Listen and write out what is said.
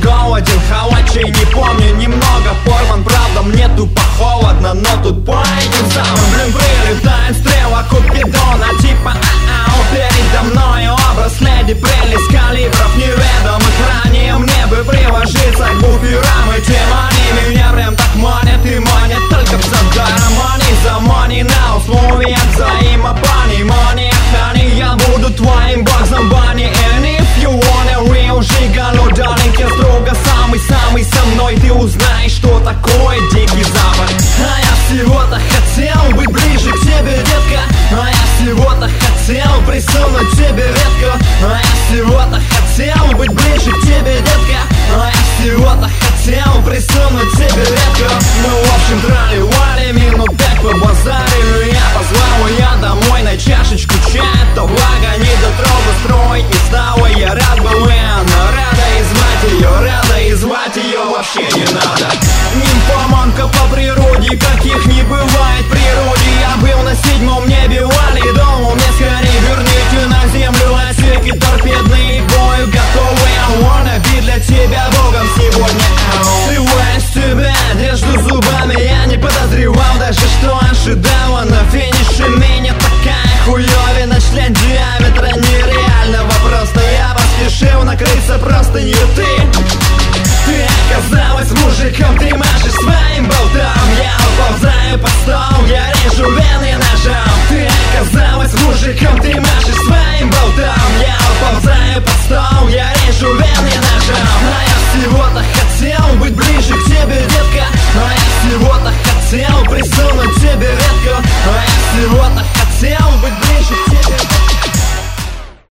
голоден, халачей не помню немного. Порван, правда, мне тупо холодно, но тут по этим самым, блин, прилетает стрела Купидона. Типа передо мной образ леди прелесть калибров неведомых ранее. Мне бы приложиться к буферам и тем они меня прям так манят и манят. Только за даром они за money на условиях взаимопонимания. Honey, я буду твоим боксом Банни. And if you wanna real жигану, darling, я строго самый-самый со мной. Ты узнаешь, что такое дикий запад. А я всего-то хотел быть ближе к тебе, детка. А я всего-то хотел присунуть тебе редко. А я всего-то хотел быть ближе к тебе, детка. А я всего-то хотел присунуть тебе редко. Ну, в общем, трали-вали, минут 5 побазарили. Я позвал ее домой на чашечку чая. То благо не до трогу строить не стала. Я рад был, и она рада, и звать ее рада, и звать ее вообще не надо. Нимфоманка по природе, каких не бывает в природе. Я был на 7-м небе, вали дому. Мне скорее верните на землю отсеки торпедные к бою готовы. I wanna be для тебя богом сегодня. Срываясь с тебя, держу зубами. Я не подозревал даже, что ожидала на финише меня такая хуёвина. Член диаметра нереального просто. Я поспешил накрыться просто не ты. Ты оказалась мужиком, ты машешь своим болтом. Я уползаю под стол, я режу вены ножом. Ты оказалась мужиком, ты машешь своим болтом. Я уползаю под стол, я режу вены ножом. А я всего-то хотел быть ближе к тебе, детка. А я всего-то хотел присунуть тебе редко. А я всего-то